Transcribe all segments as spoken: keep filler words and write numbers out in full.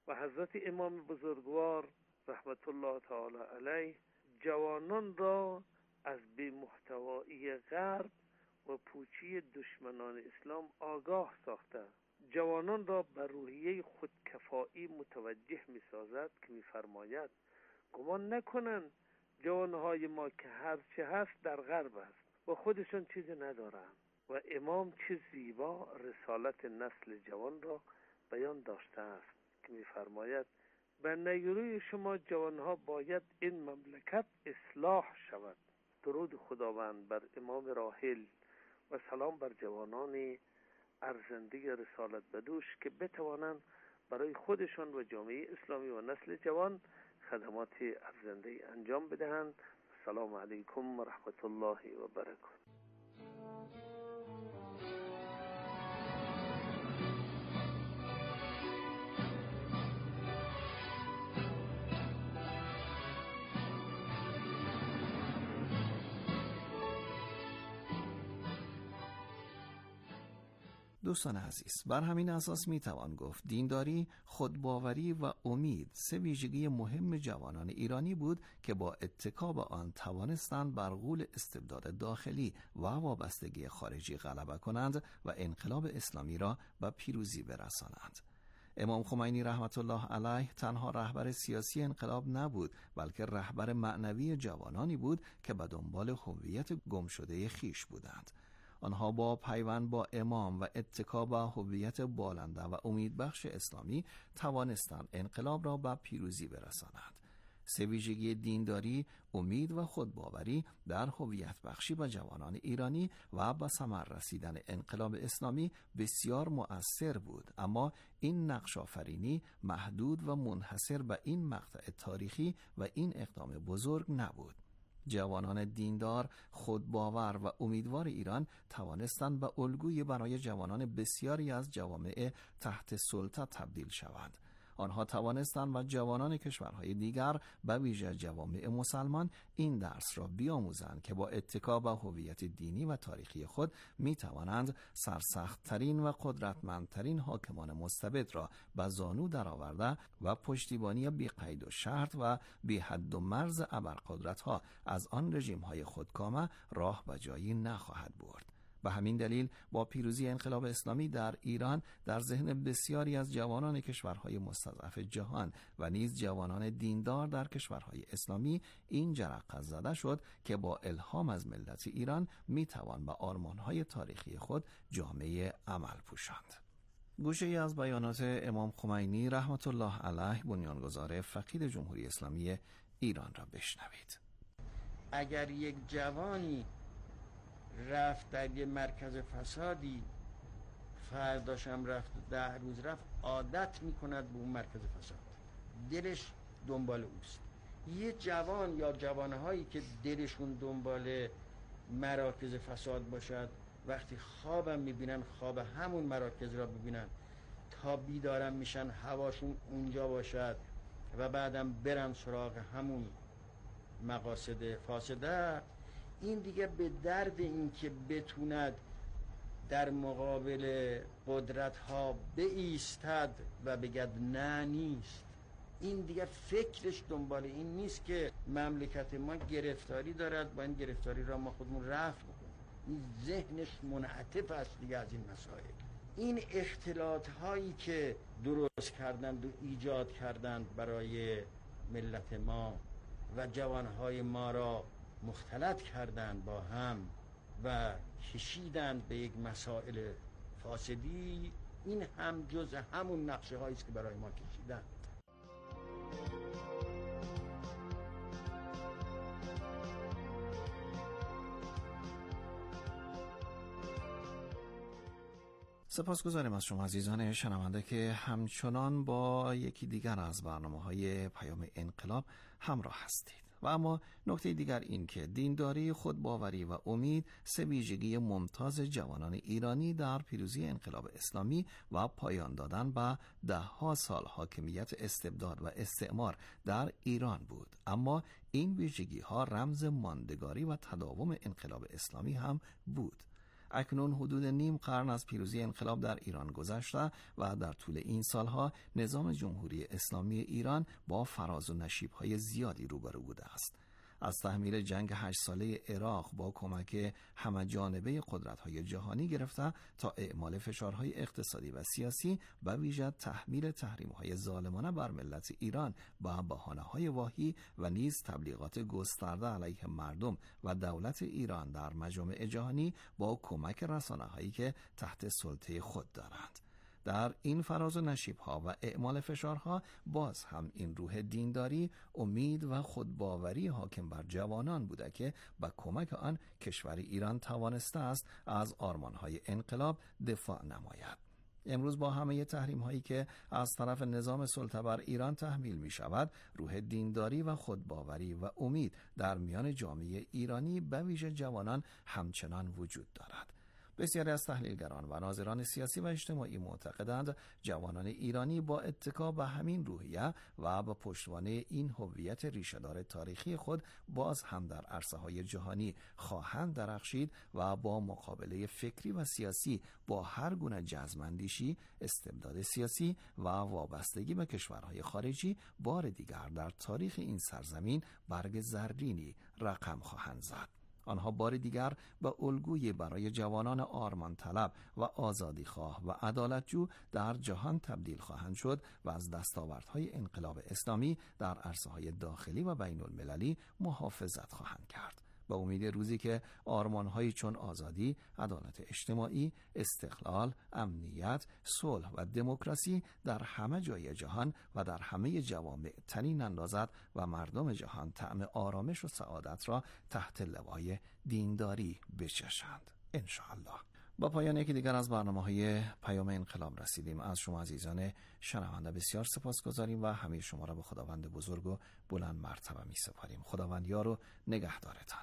و حضرت امام بزرگوار رحمت الله تعالی علیه جوانان را از بی‌محتوایی غرب و پوچی دشمنان اسلام آگاه ساخته، جوانان را به روحیه خودکفایی متوجه می سازد که می فرماید گمان نکنند جوانهای ما که هر چه هست در غرب است و خودشان چیزی ندارند. و امام چه زیبا رسالت نسل جوان را بیان داشته است که می فرماید به نیروی شما جوانها باید این مملکت اصلاح شود. درود خداوند بر امام راحل و سلام بر جوانان ارزنده رسالت بدوش که بتوانند برای خودشان و جامعه اسلامی و نسل جوان خدمات ارزنده انجام بدهند. السلام علیکم و رحمت الله و برکاته. دوستان عزیز، بر همین اساس می توان گفت دینداری، خودباوری و امید سه ویژگی مهم جوانان ایرانی بود که با اتکا به آن توانستند بر غول استبداد داخلی و وابستگی خارجی غلبه کنند و انقلاب اسلامی را به پیروزی برسانند. امام خمینی رحمت الله علیه تنها رهبر سیاسی انقلاب نبود، بلکه رهبر معنوی جوانانی بود که به دنبال هویت گمشده خیش بودند. آنها با پیوند با امام و اتکا به هویت بالنده و امیدبخش اسلامی توانستند انقلاب را به پیروزی برسانند. سه ویژگی دینداری، امید و خودباوری در هویت بخشی به جوانان ایرانی و به ثمر رسیدن انقلاب اسلامی بسیار مؤثر بود، اما این نقش آفرینی محدود و منحصر به این مقطع تاریخی و این اقدام بزرگ نبود. جوانان دیندار، خودباور و امیدوار ایران توانستند به الگوی برای جوانان بسیاری از جوامع تحت سلطه تبدیل شوند. آنها توانستند و جوانان کشورهای دیگر به ویژه جوامع مسلمان این درس را بیاموزند که با اتکا به هویت دینی و تاریخی خود می توانند سرسخت‌ترین و قدرتمندترین حاکمان مستبد را به زانو درآورده و پشتیبانی بی قید و شرط و بی حد و مرز ابرقدرت‌ها از آن رژیم‌های خودکامه راه به جایی نخواهد برد. به همین دلیل با پیروزی انقلاب اسلامی در ایران در ذهن بسیاری از جوانان کشورهای مستضعف جهان و نیز جوانان دیندار در کشورهای اسلامی این جرقه زده شد که با الهام از ملت ایران میتوان به آرمانهای تاریخی خود جامعه عمل پوشاند. گوشه ای از بیانات امام خمینی رحمت الله علیه بنیانگذار فقید جمهوری اسلامی ایران را بشنوید. اگر یک جوانی رفت در یه مرکز فسادی، فرداشم رفت ده روز رفت، عادت میکند به اون مرکز فساد، دلش دنبال اوست. یه جوان یا جوانهایی که دلشون دنبال مراکز فساد باشد، وقتی خوابم میبینن خواب همون مراکز را ببینن تا بیدارم میشن هواشون اونجا باشد و بعدم برن سراغ همون مقاصد فاسده، این دیگه به درد این که بتوند در مقابل قدرت ها بایستد و بگد نه نیست. این دیگه فکرش دنبال این نیست که مملکت ما گرفتاری دارد، با این گرفتاری را ما خودمون رفع بکنیم. این ذهنش منعطف است دیگه از این مسائل. این اختلاط هایی که درست کردند و ایجاد کردند برای ملت ما و جوان های ما را مختلط کردند با هم و کشیدند به یک مسائل فاسدی، این هم جز همون نقشه هایی است که برای ما کشیدند. سپاسگزاریم از شما عزیزان شنونده که همچنان با یکی دیگر از برنامه‌های پیام انقلاب همراه هستید. و اما نکته دیگر این که دینداری، خودباوری و امید سه ویژگی ممتاز جوانان ایرانی در پیروزی انقلاب اسلامی و پایان دادن به ده ها سال حاکمیت استبداد و استعمار در ایران بود. اما این ویژگی ها رمز ماندگاری و تداوم انقلاب اسلامی هم بود. اکنون حدود نیم قرن از پیروزی انقلاب در ایران گذشته و در طول این سالها نظام جمهوری اسلامی ایران با فراز و نشیب‌های زیادی روبرو بوده است. از تحمیل جنگ هشت ساله عراق با کمک همه‌جانبه قدرت‌های جهانی گرفته تا اعمال فشارهای اقتصادی و سیاسی و ویژه تحمیل تحریم‌های ظالمانه بر ملت ایران با بهانه‌های واهی و نیز تبلیغات گسترده علیه مردم و دولت ایران در مجامع جهانی با کمک رسانه‌هایی که تحت سلطه خود دارند. در این فراز و نشیب‌ها و اعمال فشارها باز هم این روح دینداری، امید و خودباوری حاکم بر جوانان بوده که با کمک آن کشور ایران توانسته است از آرمان‌های انقلاب دفاع نماید. امروز با همه تحریم هایی که از طرف نظام سلطه بر ایران تحمیل می شود، روح دینداری و خودباوری و امید در میان جامعه ایرانی به ویژه جوانان همچنان وجود دارد. بسیاری از تحلیلگران و ناظران سیاسی و اجتماعی معتقدند جوانان ایرانی با اتکا به همین روحیه و با پشتوانه این هویت ریشه‌دار تاریخی خود باز هم در عرصه‌های جهانی خواهند درخشید و با مقابله فکری و سیاسی با هر گونه جزم‌اندیشی، استبداد سیاسی و وابستگی به کشورهای خارجی بار دیگر در تاریخ این سرزمین برگ زرینی رقم خواهند زد. آنها بار دیگر به الگوی برای جوانان آرمان طلب و آزادی خواه و عدالتجو در جهان تبدیل خواهند شد و از دستاوردهای انقلاب اسلامی در عرصه‌های داخلی و بین المللی محافظت خواهند کرد. با امید روزی که آرمان‌هایی چون آزادی، عدالت اجتماعی، استقلال، امنیت، صلح و دموکراسی در همه جای جهان و در همه جوامع تنین اندازد و مردم جهان طعم آرامش و سعادت را تحت لوای دینداری بچشند. انشاءالله. با پایان یکی دیگر از برنامه‌های پیام انقلاب رسیدیم. از شما عزیزان شنونده بسیار سپاسگزاریم و همه شما را به خداوند بزرگ و بلند مرتبه می سپاریم. خداوند یار و نگهدارتان.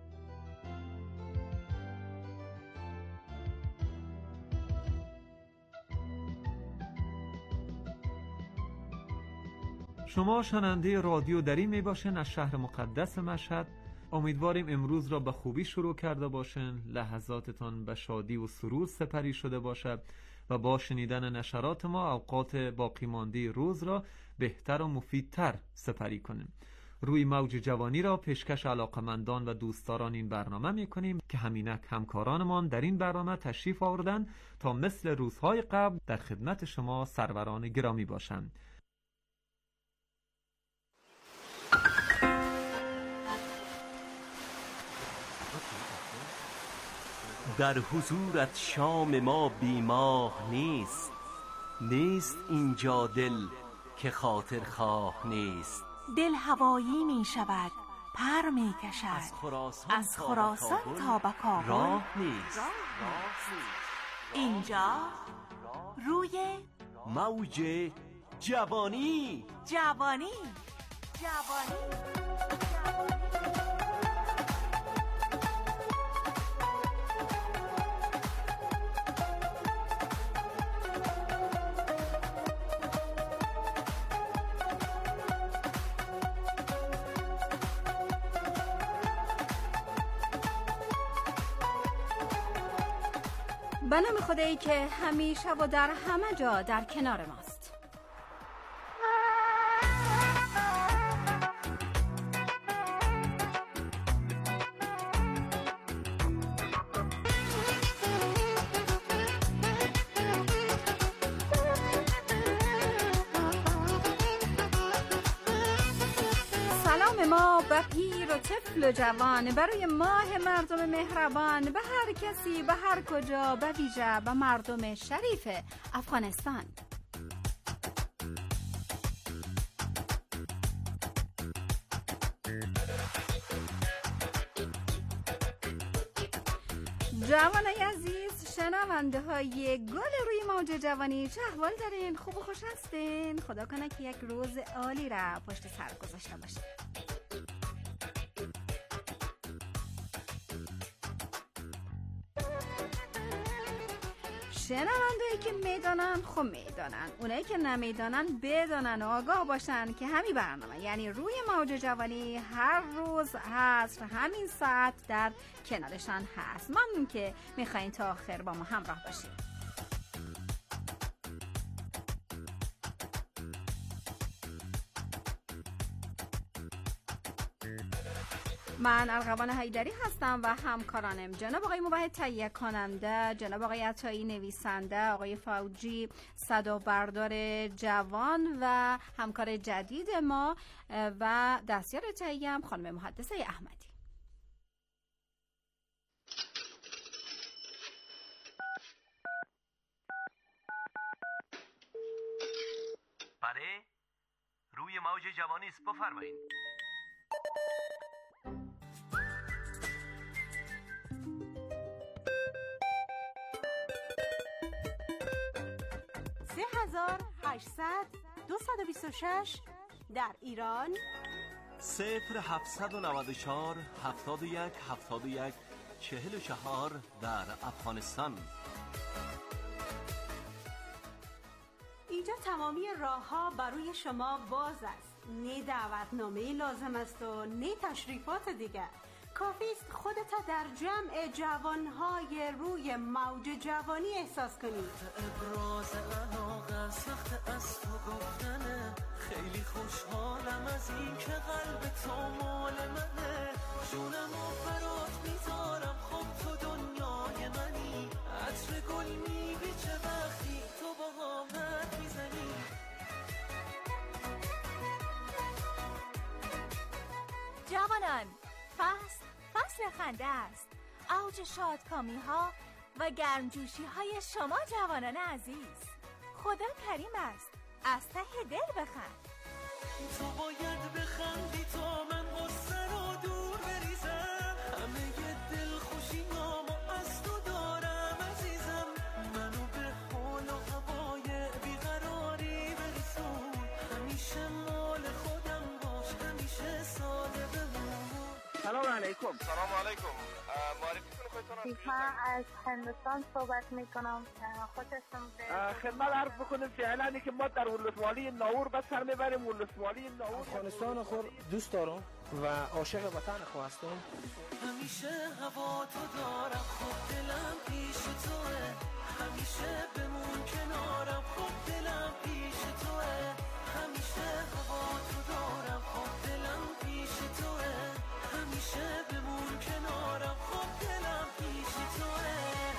شما شنونده رادیو دری می باشین از شهر مقدس مشهد. امیدواریم امروز را به خوبی شروع کرده باشین، لحظاتتان به شادی و سرور سپری شده باشد و با شنیدن نشرات ما اوقات باقی مانده روز را بهتر و مفیدتر سپری کنیم. روی موج جوانی را پیشکش علاقمندان و دوستداران این برنامه می کنیم که همینک همکارانمان در این برنامه تشریف آوردن تا مثل روزهای قبل در خدمت شما سروران گرامی باشند. در حضورت شام ما بیماه نیست، نیست اینجا دل که خاطر خواه نیست. دل هوایی می شود، پر می کشد از خراسان, از خراسان تا به کابل راه نیست. اینجا روی موج جوانی جوانی جوانی به نام خدایی که همیشه و در همه جا در کنار ماست. سلام ما به پیر و طفل و جوان، برای ماه مردم مهربان، به هر کسی به هر کجا، به ویژه به مردم شریف افغانستان. جوانای عزیز، شنونده های گل روی موج جوانی، چه احوال دارین؟ خوب و خوش هستین؟ خدا کنه که یک روز عالی را پشت سر گذاشته باشین. شنوندهایی که میدانن خب میدانن، اونایی که نمیدانن بدانن و آگاه باشن که همین برنامه یعنی روی موج جوانی هر روز هست، همین ساعت در کنارشان هست. ممنون که میخواین تا آخر با ما همراه باشید. من ارغوان حیدری هستم و همکارانم جناب آقای موحد تهیه کننده، جناب آقای عطایی نویسنده، آقای فوجی صدابردار جوان و همکار جدید ما و دستیار تهیه هم خانم محدثه احمدی. بله، روی موج جوانی است، بفرمایید. سه هزار هشتصد دویست و بیست و شش در ایران، صفر هفتصد و نود و چهار هفتاد و یک هفتاد و یک چهل و چهار در افغانستان. اینجا تمامی راه ها برای شما باز است. نه دعوتنامه لازم است و نه تشریفات دیگر. کافی است خودت در جمع جوانهای روی موج جوانی احساس کنید. ابراز علاقه سخت از تو گفتنه، خیلی خوشحالم از این که قلب تو مال منه، جونم و برات میذارم، خب تو دنیای منی، عطر گل میبیچه وقتی تو با حامت میزنی. جوانان، فصل فصل خنده است، اوج شادکامی ها و گرمجوشی های شما جوانان عزیز. خدا کریم است، از ته دل بخند. تو باید بخندی تا من غصه رو دور بریزم، همه ی دل خوشی نامو از تو دارم عزیزم، منو به حال و هوای بیقراری برسون، همیشه مال خودم باش، همیشه ساده بمون. سلام علیکم. سلام علیکم. معرفی کنید خودتون. من از هندوستان صحبت میکنم. خودتون خدمت عرض بکنیم فعلا که ما در ولسوالی ناور بس سر میبریم. ولسوالی ناور افغانستان خود دوست دارم و عاشق وطن خود هستم. همیشه هوا تو دارم، خود دلم پیش توه، همیشه بمون کنارم، خود دلم پیش توه، همیشه هوا تو دارم، خود دلم پیش توه، همیشه بمون کنارم، خود دلم پیش توه.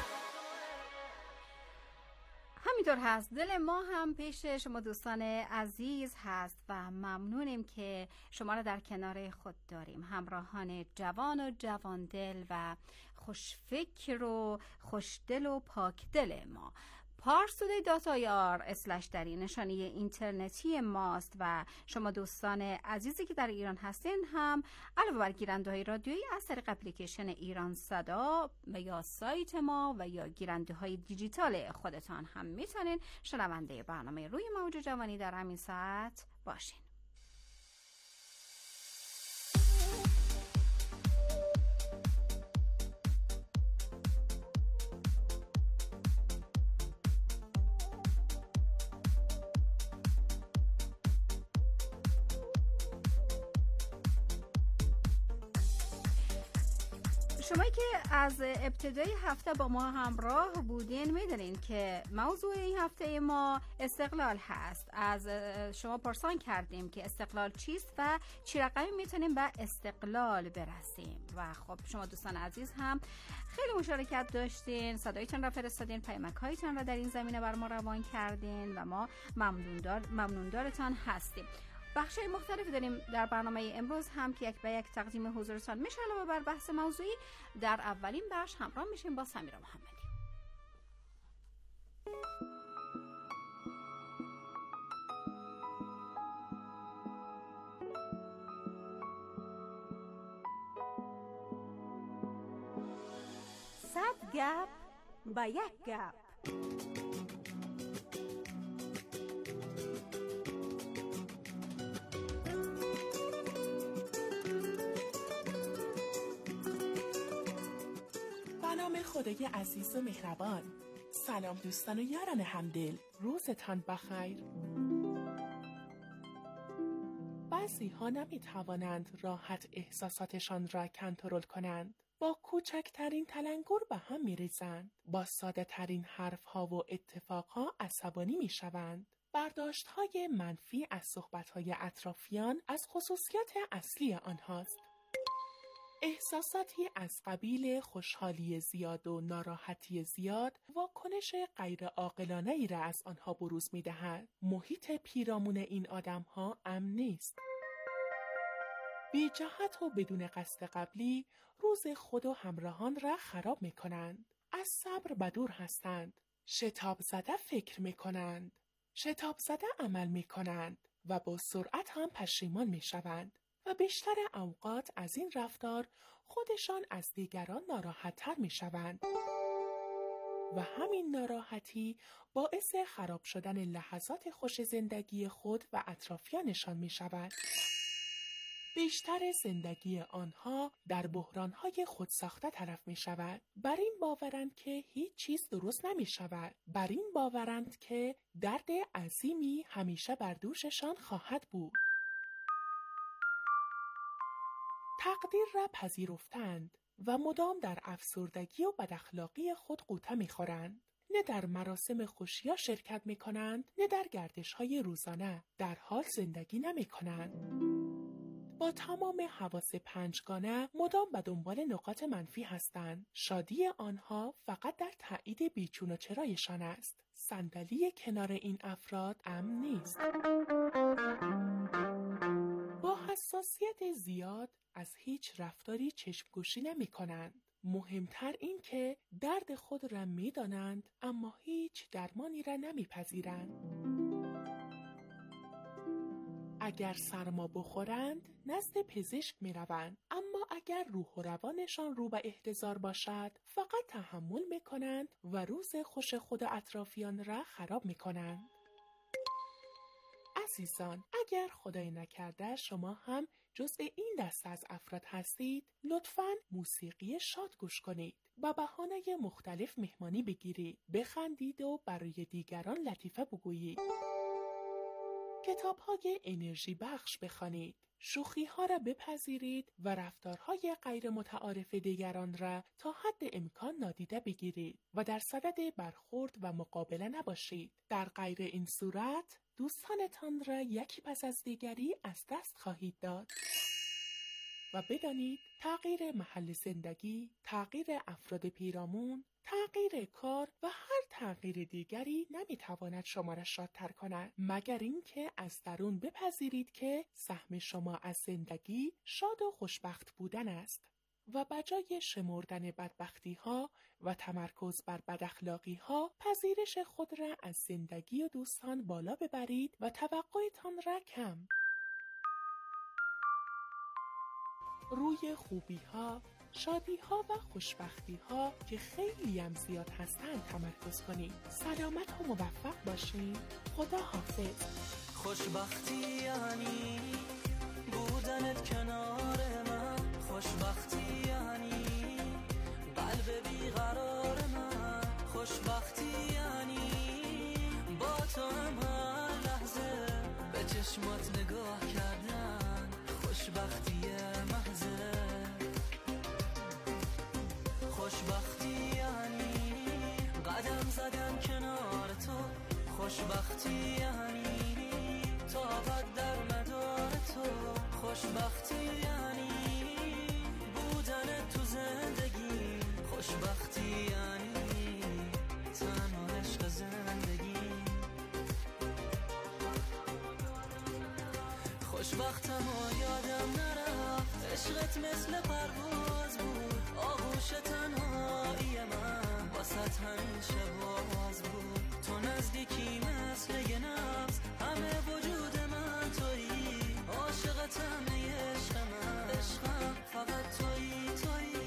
همینطور هست، دل ما هم پیش شما دوستان عزیز هست و ممنونیم که شما را در کنار خود داریم، همراهان جوان و جواندل و خوشفکر و خوشدل و پاکدل ما. پارسودی دات آی آر اسلش دری نشانی اینترنتی ماست و شما دوستان عزیزی که در ایران هستین هم علاوه بر گیرنده های رادیویی از طریق اپلیکیشن ایران صدا و یا سایت ما و یا گیرنده های دیجیتال خودتان هم میتونین شنونده برنامه روی موج جوانی در همین ساعت باشین. شمایی که از ابتدای هفته با ما همراه بودین میدونین که موضوع این هفته ما استقلال هست. از شما پرسان کردیم که استقلال چیست و چی رقمی میتونیم به استقلال برسیم و خب شما دوستان عزیز هم خیلی مشارکت داشتین، صدایتان را فرستادین، پیامک هایتان را در این زمینه بر ما روان کردین و ما ممنوندار ممنوندارتان هستیم. بخشای مختلفی داریم در برنامه امروز هم که یک به یک تقدیم حضورتان میشه. علاوه بر بحث موضوعی در اولین بخش همراه میشیم با سمیرا محمدی. صد گپ با یک گپ. خدای عزیز و مهربان، سلام دوستان و یاران همدل، روزتان بخیر. بعضی ها نمی توانند راحت احساساتشان را کنترل کنند. با کوچکترین تلنگر به هم می ریزند. با ساده ترین حرف ها و اتفاق ها عصبانی می شوند. برداشت های منفی از صحبت های اطرافیان از خصوصیت اصلی آنهاست. احساساتی از قبیل خوشحالی زیاد و ناراحتی زیاد واکنش غیر عاقلانه‌ای را از آنها بروز می‌دهد. محیط پیرامون این آدم‌ها امن نیست. بی جهت و بدون قصد قبلی روز خود و همراهان را خراب می‌کنند. از صبر بدور هستند. شتاب زده فکر می‌کنند. شتاب زده عمل می‌کنند و با سرعت هم پشیمان می‌شوند. و بیشتر اوقات از این رفتار خودشان از دیگران ناراحت‌تر می‌شوند و همین ناراحتی باعث خراب شدن لحظات خوش زندگی خود و اطرافیانشان می‌شود. بیشتر زندگی آنها در بحران‌های خودساخته طرف می‌شود. بر این باورند که هیچ چیز درست نمی‌شود. بر این باورند که درد عظیمی همیشه بر دوششان خواهد بود. تقدیر را پذیرفتند و مدام در افسردگی و بداخلاقی خود غوطه می‌خورند. نه در مراسم خوشی‌ها شرکت می‌کنند، نه در گردش‌های روزانه. در حال زندگی نمی‌کنند. با تمام حواس پنجگانه مدام به دنبال نقاط منفی هستند. شادی آنها فقط در تایید بیچون و چرایشان است. صندلی کنار این افراد امن نیست. با حساسیت زیاد از هیچ رفتاری چشمگوشی نمی کنند. مهمتر این که درد خود را می دانند اما هیچ درمانی را نمی پذیرند. اگر سرما بخورند نزد پزشک می روند، اما اگر روح و روانشان رو به احتضار باشد فقط تحمل می کنند و روز خوش خود اطرافیان را خراب می کنند. عزیزان، اگر خدای نکرده شما هم جزء این دسته از افراد هستید، لطفاً موسیقی شاد گوش کنید. با بهانه مختلف مهمانی بگیرید، بخندید و برای دیگران لطیفه بگویید. کتاب‌های انرژی بخش بخوانید. شوخی‌ها را بپذیرید و رفتارهای غیر متعارف دیگران را تا حد امکان نادیده بگیرید و در صدد برخورد و مقابله نباشید. در غیر این صورت دوستانتان را یکی پس از دیگری از دست خواهید داد. و بدانید تغییر محل زندگی، تغییر افراد پیرامون، تغییر کار و هر تغییر دیگری نمیتواند شما را شادتر کند مگر اینکه از درون بپذیرید که سهم شما از زندگی شاد و خوشبخت بودن است و بجای شمردن بدبختی ها و تمرکز بر بداخلاقی ها پذیرش خود را از زندگی و دوستان بالا ببرید و توقعتان را کم. روی خوبی ها، شادی ها و خوشبختی ها که خیلی هم زیاد هستند تمرکز کنید. سلامت و موفق باشید. خدا حافظ. خوشبختی یعنی بودنت کنار من، خوشبختی یعنی قلب بیقرار من، خوشبختی یعنی با تو هم هر لحظه به چشمات نگاه کردن، خوشبختی محضه. خوشبختی یعنی قدم زدن کنار تو، خوشبختی یعنی طاقت در مدار تو، خوشبختی یعنی بودن تو زندگی، خوشبختی یعنی تنها عشق زندگی. خوشبختم و یادم نرفت عشقت مثل پرواز بود، آغوش تنهایی من واسه همیشه باز بود. تو نزدیکی مثل یه نفس، همه وجود من تویی، عاشقتم ای عشق من، عشقم فقط تویی تویی.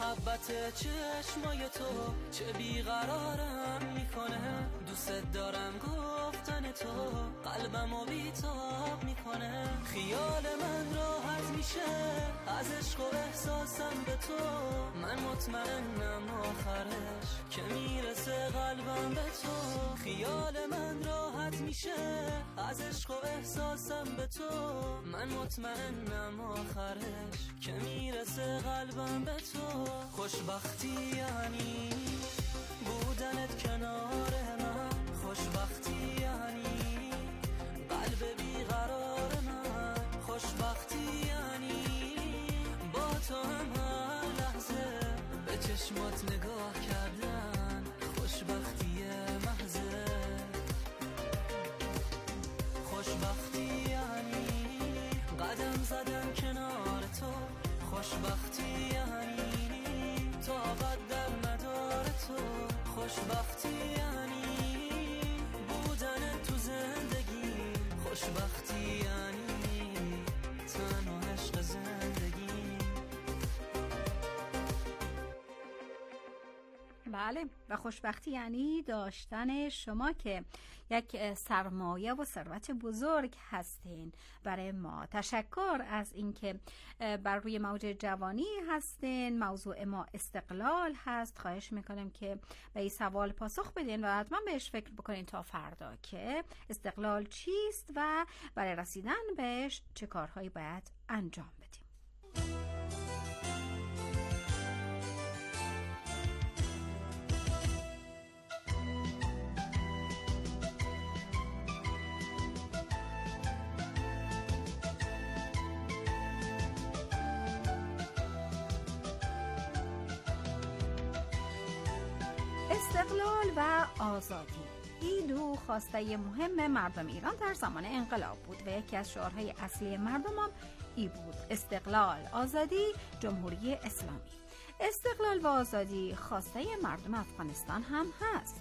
محبت چشمای تو چه بیقرارم میکنه، دوست دارم گفتن تو قلبمو بیتاب میکنه، خیال من راحت میشه از عشق و احساسم به تو، من مطمئنم آخرش که میرسه قلبم به تو، خیال من راحت میشه از عشق و احساسم به تو، من مطمئنم آخرش که میرسه قلبم به تو، خوشبختی یعنی بودنت کنار من، خوشبختی یعنی قلب بیقرار من، خوشبختی یعنی با تو هم هر لحظه به چشمات نگاه کردن، خوشبختی محضه، خوشبختی یعنی قدم زدن کنار تو، خوشبختی یعنی طاقت در مدار تو، خوشبختی یعنی بودن تو زندگی، خوشبختی یعنی تنها عشق زندگی. بله، و خوشبختی یعنی داشتن شما که یک سرمایه و ثروت بزرگ هستین برای ما. تشکر از اینکه بر روی موج جوانی هستین. موضوع ما استقلال هست. خواهش میکنم که به این سوال پاسخ بدین و حتما بهش فکر بکنین تا فردا که استقلال چیست و برای رسیدن بهش چه کارهایی باید انجام بدیم. استقلال و آزادی، این دو خواسته مهم مردم ایران در زمان انقلاب بود و یکی از شعارهای اصلی مردم هم ای بود: استقلال، آزادی، جمهوری اسلامی. استقلال و آزادی خواسته مردم افغانستان هم هست.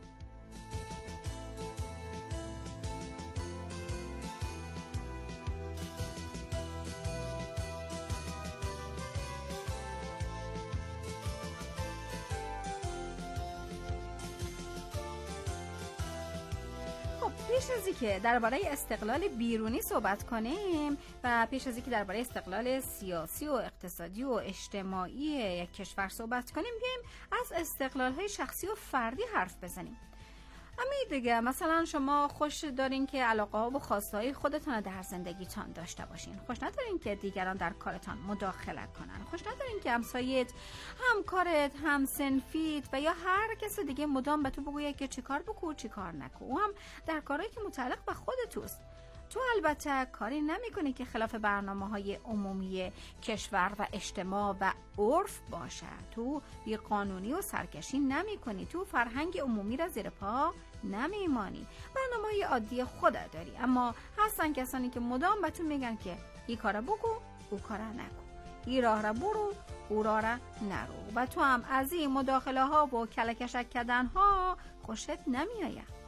پیش از اینکه درباره استقلال بیرونی صحبت کنیم و پیش از اینکه درباره استقلال سیاسی و اقتصادی و اجتماعی یک کشور صحبت کنیم، بیایم از استقلال‌های شخصی و فردی حرف بزنیم. همین دیگه، مثلا شما خوش دارین که علاقه ها و خواسته های خودتان در زندگیتان داشته باشین، خوش ندارین که دیگران در کارتان مداخله کنن، خوش ندارین که همسایت، همکارت، همسنفیت و یا هر کس دیگه مدام به تو بگویه که چی کار بکن چی کار نکن، او هم در کارهایی که متعلق به خودتوست. تو البته کاری نمی کنی که خلاف برنامه های عمومی کشور و اجتماع و عرف باشه. تو بی قانونی و سرکشی نمی کنی. تو فرهنگ عمومی را زیر پا نمی مانی. برنامه های عادی خودت داری، اما هستن کسانی که مدام به تو میگن که این کارا بگو او کارا نکن، این راه را برو او راه را نرو، و تو هم از این مداخله ها و کلکشک کردن ها خوشت نمی آید.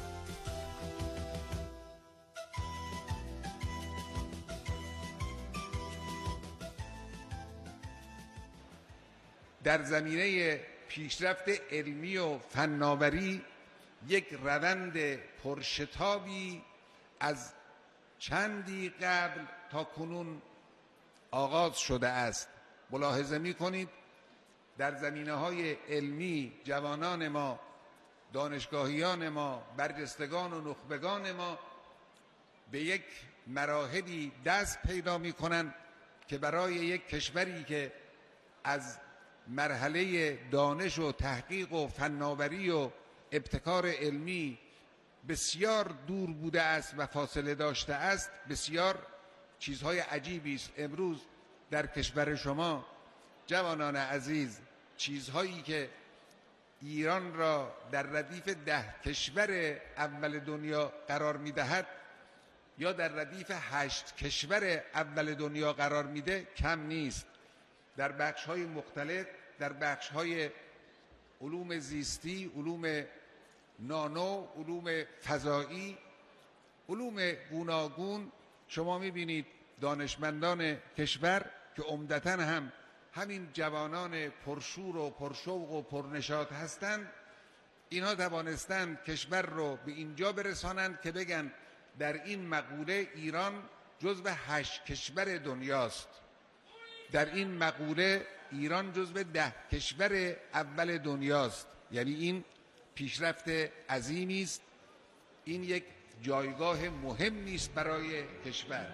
در زمینه پیشرفت علمی و فناوری یک روند پرشتابی از چندی قبل تا کنون آغاز شده است. ملاحظه می کنید در زمینه های علمی جوانان ما، دانشگاهیان ما، برجستگان و نخبگان ما به یک مراحلی دست پیدا می کنند که برای یک کشوری که از مرحله دانش و تحقیق و فناوری و ابتکار علمی بسیار دور بوده است و فاصله داشته است، بسیار چیزهای عجیبی است. امروز در کشور شما جوانان عزیز، چیزهایی که ایران را در ردیف ده کشور اول دنیا قرار می‌دهد یا در ردیف هشت کشور اول دنیا قرار میده کم نیست. در بخش‌های مختلف، در بخش‌های علوم زیستی، علوم نانو، علوم فضایی، علوم گوناگون، شما می‌بینید دانشمندان کشور که عمدتاً هم همین جوانان پرشور و پرشوق و پرنشاط هستند، اینا توانستند کشور رو به اینجا برسانند که بگن در این مقوله ایران جزو هشت کشور دنیاست. در این مقوله ایران جزو ده کشور اول دنیاست. یعنی این پیشرفت عظیمی است. این یک جایگاه مهمی است برای کشور.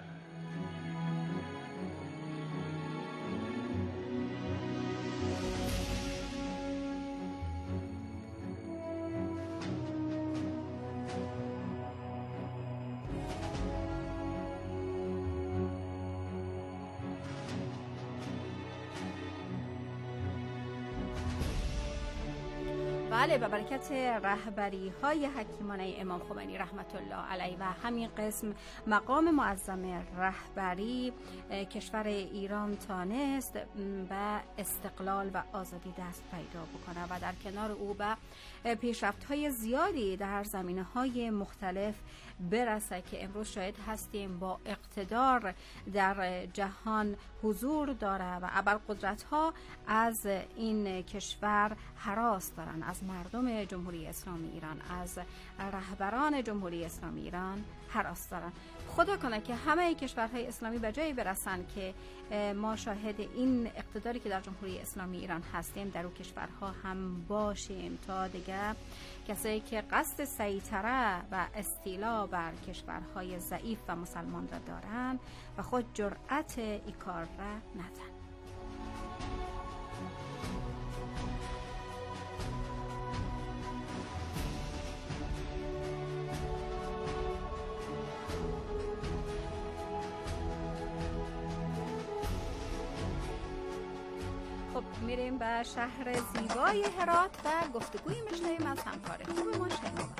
بله، به برکت رهبری های حکیمانه امام خمینی رحمت الله علیه و همین قسم مقام معظم رهبری کشور ایران تانست به استقلال و آزادی دست پیدا بکنه و در کنار او به پیشرفت های زیادی در زمینه های مختلف برسه که امروز شاهد هستیم با اقتدار در جهان حضور داره و ابرقدرت ها از این کشور هراس دارن، از مردم جمهوری اسلامی ایران، از رهبران جمهوری اسلامی ایران هراس دارن. خدا کنه که همه کشورهای اسلامی به جایی برسن که ما شاهد این اقتداری که در جمهوری اسلامی ایران هستیم در اون کشورها هم باشیم تا دیگه کسایی که قصد سیطره و استیلا بر کشورهای ضعیف و مسلمان را دارن و خود جرأت این کار را ندن. میریم به شهر زیبای هرات و گفتگوی میشنویم از همکار خوب ما شنوا.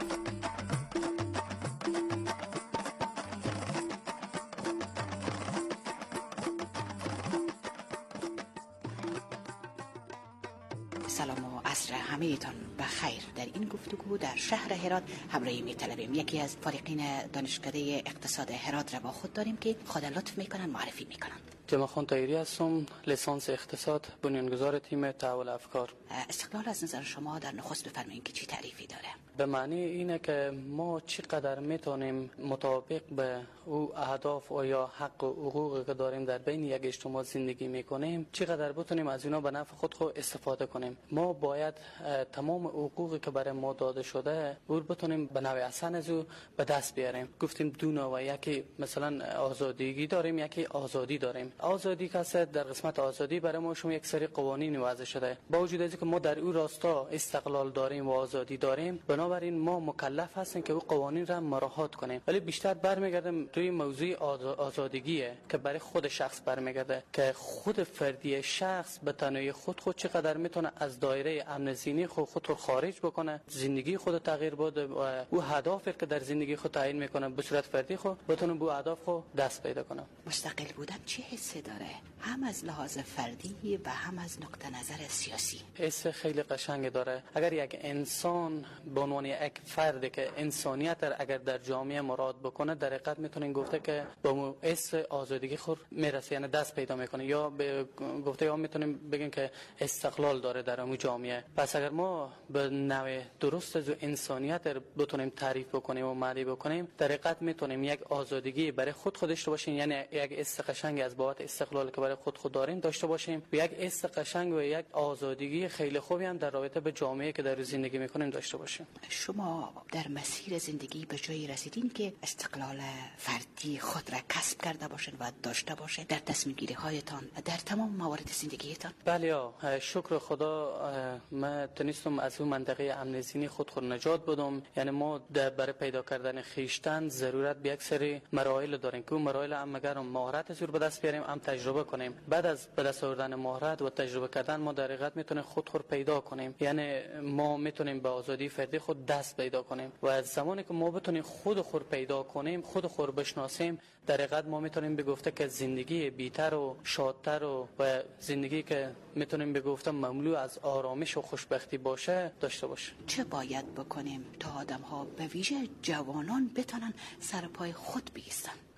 سلام و عصر همه‌تان بخیر. در این گفتگو در شهر هرات همراهی می‌طلبیم یکی از فارغین دانشکده اقتصاد هرات را با خود داریم که خود لطف میکنن معرفی میکنن. جمع خان طاهری هستم، لیسانس اقتصاد، بنیانگذار تیم تحول افکار. استقلال از نظر شما در نخست بفرمایید که چی تعریفی داره؟ به معنی اینه که ما چقدر میتونیم مطابق به او اهداف و یا حق و حقوقی که داریم در بین یک اجتماع زندگی میکنیم چقدر بتونیم از اینا به نفع خود خود استفاده کنیم. ما باید تمام حقوقی که برای ما داده شده او بتونیم به نوع احسن از او به دست بیاریم. گفتیم دو نوع، یکی مثلا آزادگی داریم، یکی آزادی داریم. آزادی که در قسمت آزادی برای ما شما یک سری قوانین وضع شده، با وجود از اینکه ما در او راستا استقلال داریم و آزادی داریم، بنابراین ما مکلف هستیم که او قوانین را مراعات کنیم. ولی بیشتر برمیگردیم توی موضوع آزادگیه که برای خود شخص برمیگرده که خود فردی شخص به تنهایی خود خود چقدر میتونه از دایره امن ذهنی خود خود رو خارج بکنه، زندگی خود تغییر بده و او هدفی که در زندگی خود تعیین میکنه به صورت فردی خود بتونه به اهداف خود دست پیدا کنه. مستقل بودن چه حسی داره؟ هم از لحاظ فردی و هم از نقطه نظر سیاسی. حس خیلی قشنگ داره. اگر یک انسان به عنوان یک فرد که انسانیت در اگر در جامعه مراد بکنه، در حقیقت میتونین گفته که با حس آزادگی خود میرسه، یعنی دست پیدا میکنه، یا به گفته یا میتونیم بگیم که استقلال داره در اون جامعه. پس اگر ما به نوع درست از انسانیت بتونیم تعریف بکنیم و معنی بکنیم، در حقیقت میتونیم یک آزادگی برای خود خودش داشته باشیم، یعنی یک حس قشنگ از بابت استقلال که برای خود خود داریم داشته باشیم، و یک حس قشنگ و یک آزادگی خیلی خوبی هم در رابطه به جامعه که در زندگی میکنیم داشته باشیم. شما در مسیر زندگی به جایی رسیدین که استقلال فردی خود را کسب کرده باشین و داشته باشین در تصمیم گیری هایتان در تمام موارد زندگیتان؟ بله، شکر خدا ما تونستم از اون منطقه امن ذهنی خود خود نجات بدم. یعنی ما برای پیدا کردن خیشتن ضرورت به یک سری مراحل داریم که اون مراحل هم مگر مهارت زور به دست بیاریم، هم تجربه کنیم. بعد از به دست آوردن مهارت و تجربه کردن ما در حقیقت میتونیم خود خود پیدا کنیم، یعنی ما میتونیم به آزادی فردی خود دست پیدا کنیم. و از زمانی که ما بتونیم خود خود پیدا کنیم، خود خود بشناسیم، در حقیقت ما میتونیم بگفته که زندگی بی‌تر و شادتر و, و زندگی که میتونیم بگفتم مملو از آرامش و خوشبختی باشه داشته باشه. چه باید بکنیم تا آدم ها به ویژه جوانان بتونن سر پای خود بایستن؟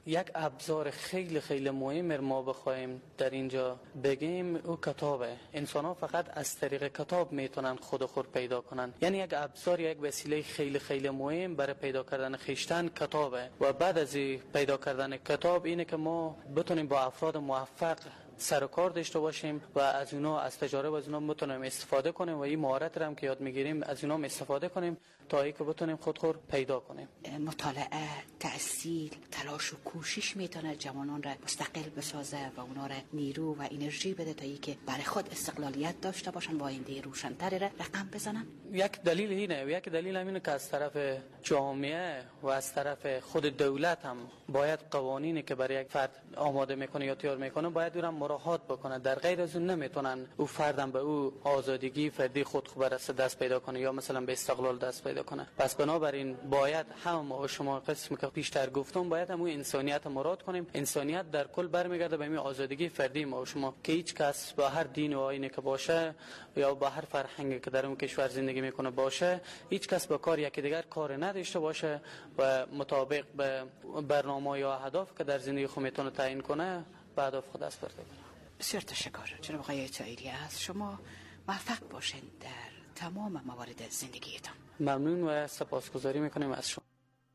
یک ابزار خیلی خیلی مهم ما بخوایم در اینجا بگیم او کتابه. انسان ها فقط از طریق کتاب میتونن خود خود پیدا کنن. یعنی یک ابزار، یک وسیله خیلی خیلی مهم برای پیدا کردن خیشتن کتابه. و بعد از پیدا کردن کتاب اینه که ما بتونیم با افراد موفق سر و کار داشته باشیم و از اونا، از تجارب از اونا بتونیم استفاده کنیم و این مهارت رو هم که یاد میگیریم از اونا استفاده کنیم تا اینکه بتونیم خود خود پیدا کنیم. مطالعه، تحصیل، تلاش و کوشش میتونه جوانان را مستقل بسازه و اونا را نیرو و انرژی بده تا اینکه برای خود استقلالیت داشته باشن و آینده روشن‌تری را رقم بزنن. یک دلیل اینه و یک دلیل همینه که از طرف جامعه و از طرف خود دولت هم باید قوانینی که برای یک فرد آماده میکنه یا تیار میکنه باید اون مراعات بکنه. در غیر از اون نمیتونن او فردم به او آزادگی فردی خود برسه دست پیدا کنه یا مثلا به استقلال دست پیدا کنه. پس بنابراین باید هم ما و شما قسمی که پیشتر گفتم باید هم انسانیت مراد کنیم. انسانیت در کل برمیگرده به این آزادگی فردی ما و شما که هیچ کس با هر دین و آیینی که باشه یا با هر فرهنگی که در اون کشور زندگی میکنه باشه، هیچ کس با کار یکی دیگر کار نداشته باشه و مطابق به برنامه یا اهداف که در زندگی خود میتونه تعیین کنه بعد از خود دست برده کنه. بسیار تشکر جناب آقای طاهری. از شما موفق باشین در تمام موارد زندگیتان. ممنون و سپاسگزاری میکنیم از شما.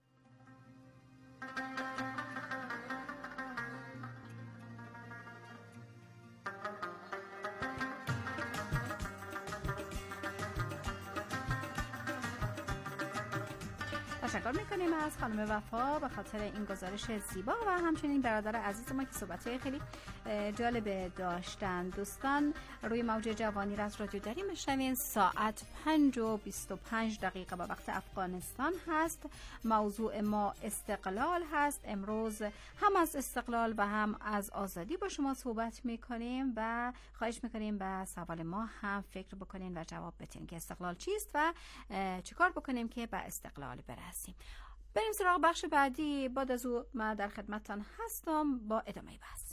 تشکر میکنیم از خانم وفا به خاطر این گزارش زیبا و همچنین برادر عزیز ما که صحبت‌های خیلی جالب داشتن. دوستان روی موج جوانی را از رادیو دری میشنوین. ساعت پنج و بیست و پنج دقیقه به وقت افغانستان هست. موضوع ما استقلال هست. امروز هم از استقلال و هم از آزادی با شما صحبت میکنیم و خواهش میکنیم به سوال ما هم فکر بکنین و جواب بدین که استقلال چیست و چیکار بکنیم که به استقلال برسیم. بریم سراغ بخش بعدی. بعد از او من در خدمتتان هستم با ادامه بحث.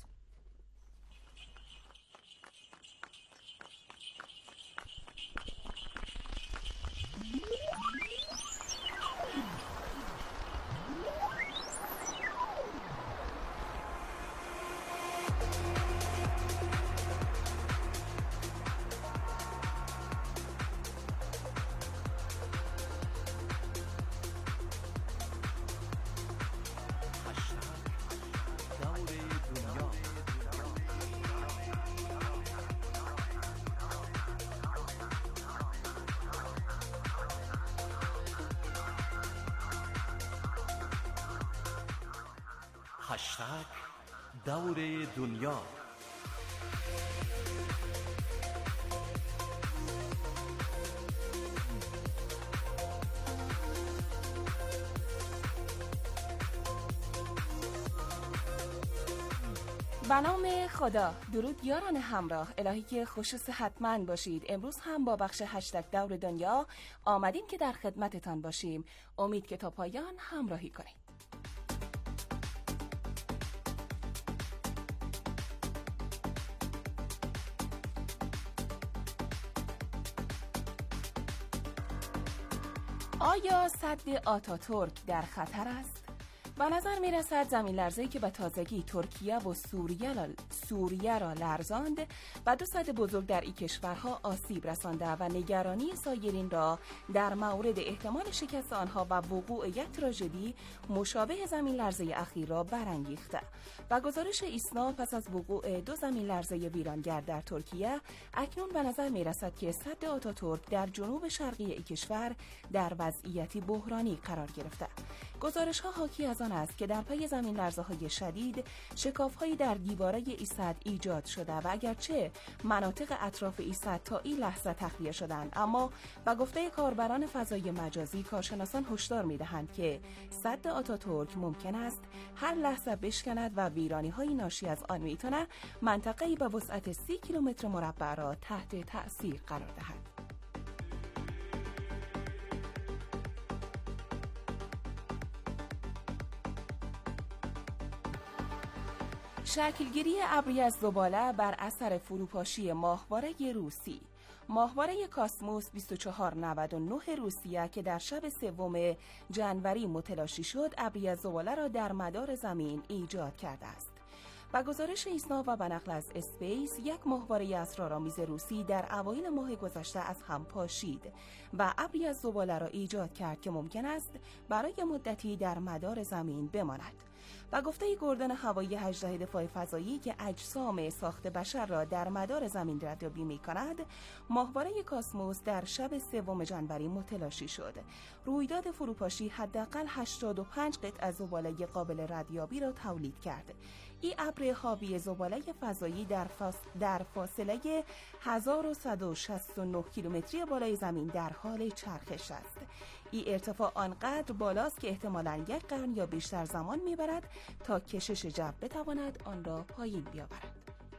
هشتگ دور دنیا. به نام خدا. درود یاران همراه، الهی که خوش و صحتمند باشید. امروز هم با بخش هشتگ دور دنیا آمدیم که در خدمتتان باشیم. امید که تا پایان همراهی کنید. آیا سد آتاتورک در خطر است؟ به نظر می رسد زمین لرزه‌ای که به تازگی ترکیه و سوریه را, سوریه را لرزاند و دو سد بزرگ در این کشورها آسیب رسانده و نگرانی سایرین را در مورد احتمال شکست آنها و وقوع یک تراژدی مشابه زمین لرزه اخیر را برانگیخته. و گزارش ایسنا پس از وقوع دو زمین لرزه ویرانگر در ترکیه اکنون به نظر می رسد که سد آتاتورک در جنوب شرقی این کشور در وضعیتی بحرانی قرار گرفته. گزارش ها حاکی از آن است که در پی زمین لرزه های شدید شکاف هایی در دیواره این سد ایجاد شده و اگرچه مناطق اطراف این سد تا این لحظه تخلیه شدند، اما با گفته کاربران فضای مجازی کارشناسان هشدار می دهند که سد آتاتورک ممکن است هر لحظه بشکند و ویرانی های ناشی از آن می تونه منطقه‌ای به وسعت سی کیلومتر مربع را تحت تأثیر قرار دهد. شکلگیری ابری از زباله بر اثر فروپاشی ماهواره روسی. ماهواره کاسموس بیست و چهار نود و نه روسیه که در شب سوم جنوری متلاشی شد، ابری از زباله را در مدار زمین ایجاد کرده است. با گزارش ایسنا و به نقل از اسپیس، یک ماهواره اسرارآمیز روسی در اوایل ماه گذشته از هم پاشید و ابری از زباله را ایجاد کرد که ممکن است برای مدتی در مدار زمین بماند. و گفته گردن هوایی هجده دفاع فضایی که اجسام ساخت بشر را در مدار زمین ردیابی می کند، ماهواره کاسموس در شب سوم جنوری متلاشی شد. رویداد فروپاشی حداقل هشتاد و پنج قطعه زباله قابل ردیابی را تولید کرد. این ابر حاوی زباله فضایی در, فاص... در فاصله هزار و صد و شصت و نه کیلومتری بالای زمین در حال چرخش است. این ارتفاع آنقدر بالاست که احتمالاً یک قرن یا بیشتر زمان میبرد تا کشش جو بتواند آن را پایین بیاورد.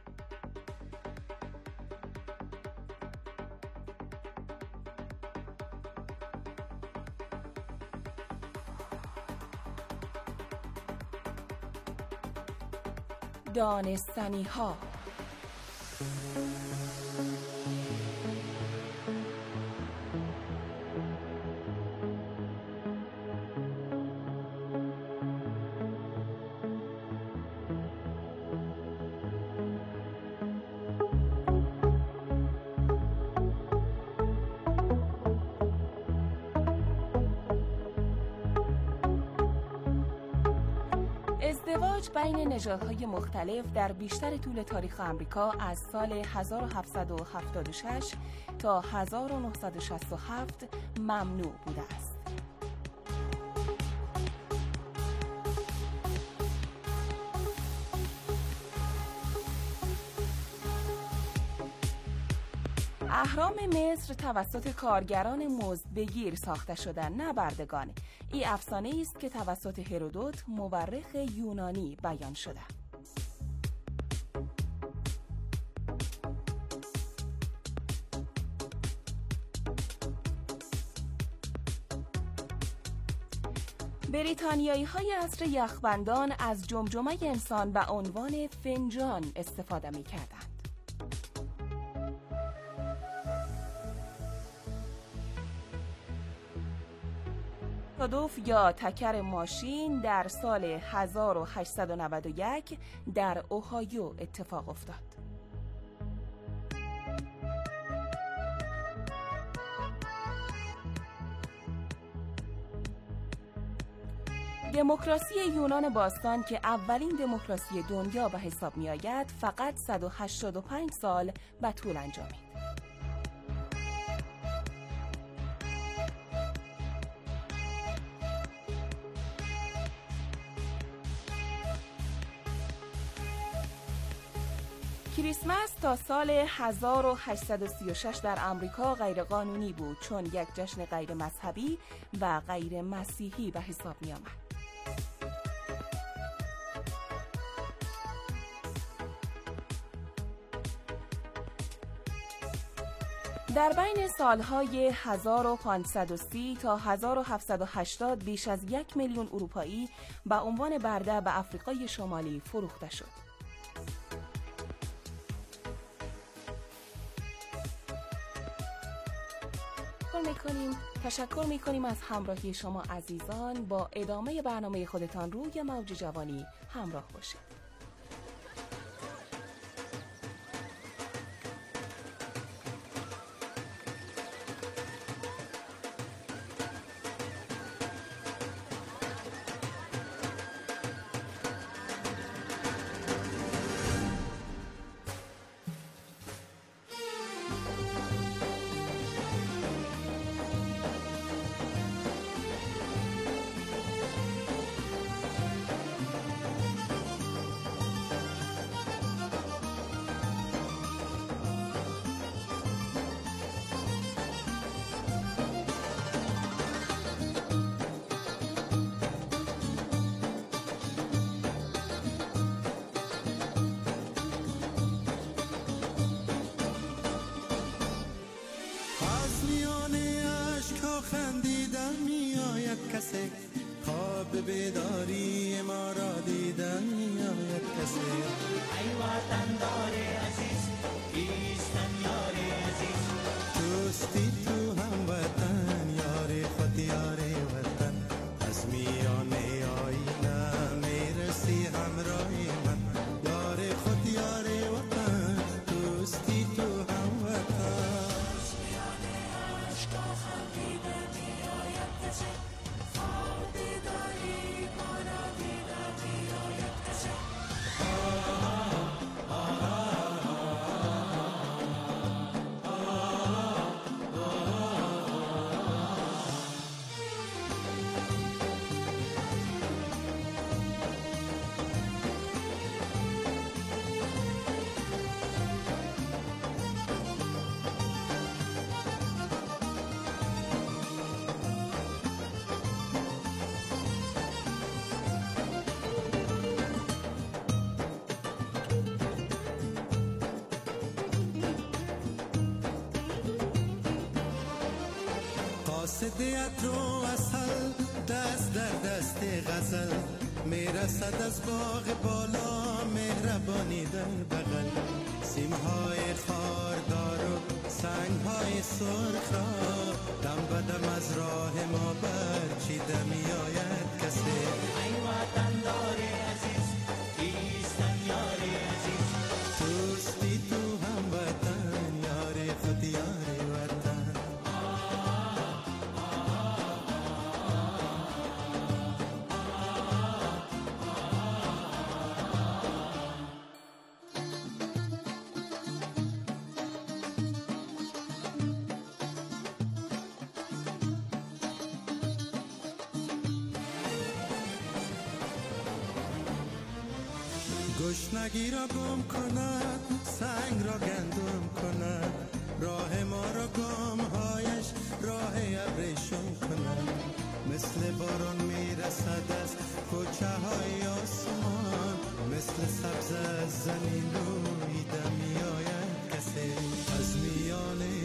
دانستنی ها. ازدواج بین نژادهای مختلف در بیشتر طول تاریخ آمریکا از سال هزار و هفتصد و هفتاد و شش تا هزار و نهصد و شصت و هفت ممنوع بوده است. اهرام مصر توسط کارگران مزدبگیر ساخته شدند، نه بردگان. این افسانه است که توسط هرودوت مورخ یونانی بیان شده. بریتانیایی های عصر یخبندان از جمجمه انسان به عنوان فنجان استفاده می کردند. تصادف یا تکر ماشین در سال هزار و هشتصد و نود و یک در اوهایو اتفاق افتاد. دموکراسی یونان باستان که اولین دموکراسی دنیا به حساب می آید، فقط صد و هشتاد و پنج سال به طول انجامید. کریسمس تا سال هزار و هشتصد و سی و شش در آمریکا غیر قانونی بود، چون یک جشن غیر مذهبی و غیر مسیحی به حساب می آمد. در بین سالهای هزار و پانصد و سی تا هزار و هفتصد و هشتاد بیش از یک میلیون اروپایی به عنوان برده به آفریقای شمالی فروخته شد. میکنیم. تشکر میکنیم از همراهی شما عزیزان. با ادامه برنامه خودتان روی موج جوانی همراه باشید. قاصد عطر و عسل دست در دست غزل میرسد از باغ بالا مهربانی در بغل سیمهای خاردار و سنگهای سرخ را دم به دم از راه ما برچیده می آید کسی ای وطن دار عزیز کیستن یار عزیز دوستی تو هم وطن یار خود یار وطن گشنگی را گم کند سنگ را گندم کند راه ما را گامهایش راه ابریشم کند مثل باران میرسد از کوچه های آسمان مثل سبز از زمین رویده می آید کسی از میانه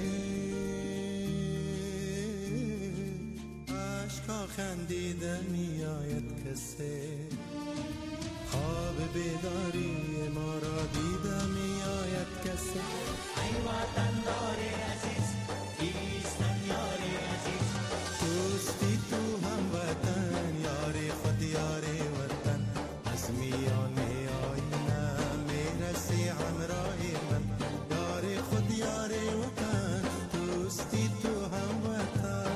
عشقا خندیده می آید کسی خواب بیداری ما را دیده می آید کسی ای وطن دار عزیز کیستن یار عزیز دوستی تو هم وطن یاری خود یاری وطن از میانه آینه می رسی همراهی من یاری خود یاری وطن دوستی تو هم وطن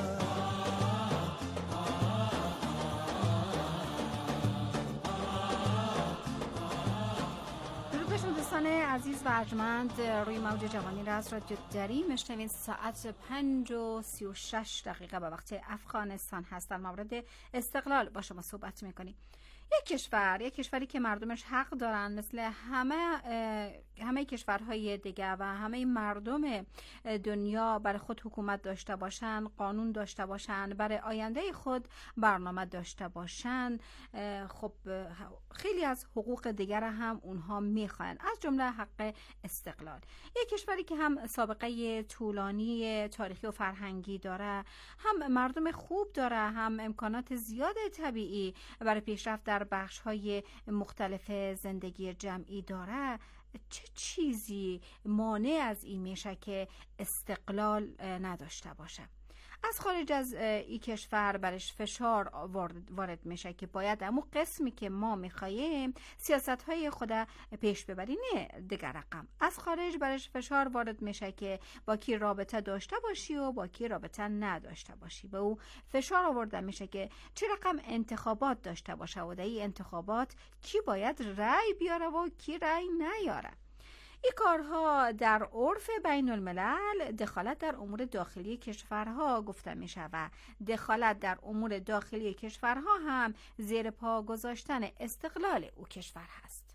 دوستان عزیز و ارجمند روی موج جوانی را از رادیو دری میشنوین. ساعت پنج و سی و شش دقیقه به وقت افغانستان هست. در مورد استقلال با شما صحبت میکنیم. یک کشور، یک کشوری که مردمش حق دارن مثل همه همه کشورهای دیگه و همه مردم دنیا برای خود حکومت داشته باشن، قانون داشته باشن، برای آینده خود برنامه داشته باشن. خب خیلی از حقوق دیگر هم اونها میخوان، از جمله حق استقلال. یک کشوری که هم سابقه طولانی تاریخی و فرهنگی داره، هم مردم خوب داره، هم امکانات زیاد طبیعی برای پیشرفت در بخش‌های مختلف زندگی جمعی داره، چه چیزی مانع از این میشه که استقلال نداشته باشه؟ از خارج از این کشور برش فشار وارد میشه که باید امو قسمی که ما میخواییم سیاست های خود پیش ببری، نه دیگر رقم. از خارج برش فشار وارد میشه که با کی رابطه داشته باشی و با کی رابطه نداشته باشی. به او فشار آورده میشه که چه رقم انتخابات داشته باشه و در این انتخابات کی باید رأی بیاره و کی رأی نیاره. این کارها در عرف بین الملل دخالت در امور داخلی کشورها گفته می شود و دخالت در امور داخلی کشورها هم زیر پا گذاشتن استقلال او کشور هست.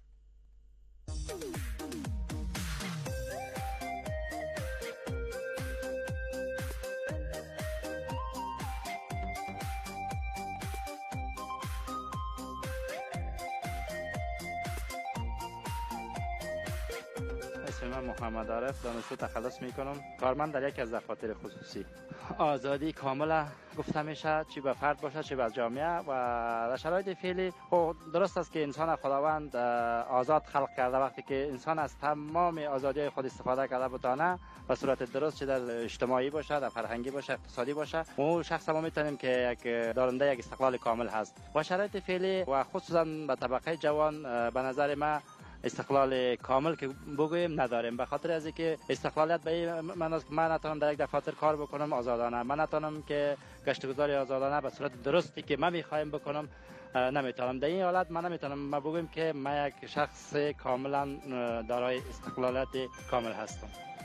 من محمد عارف دانشجو تخلص میکنم، کارمند در یک از دفاتر خصوصی. آزادی کاملا گفته میشه، چی به فرد باشه چی به جامعه. و در شرایط فعلی خب درست است که انسان خداوند آزاد خلق کرده. وقتی که انسان از تمام آزادی خود استفاده کرده بتانه به صورت درست، چه در اجتماعی باشه، در فرهنگی باشه، اقتصادی باشه، اون شخص ما میتونیم که یک دارنده یک استقلال کامل هست. و شرایط فعلی و خصوصا به طبقه جوان به نظر ما استقلال کامل که بگوییم نداریم، به خاطر از اینکه استقلالیت به این معنی است که من نتونم در یک دفاتر کار بکنم آزادانه، من نتونم که گشتگذاری آزادانه به صورت درستی که من میخوایم بکنم نمیتونم. در این حالت من نمیتونم ما بگویم که من یک شخص کاملا دارای استقلالیت کامل هستم.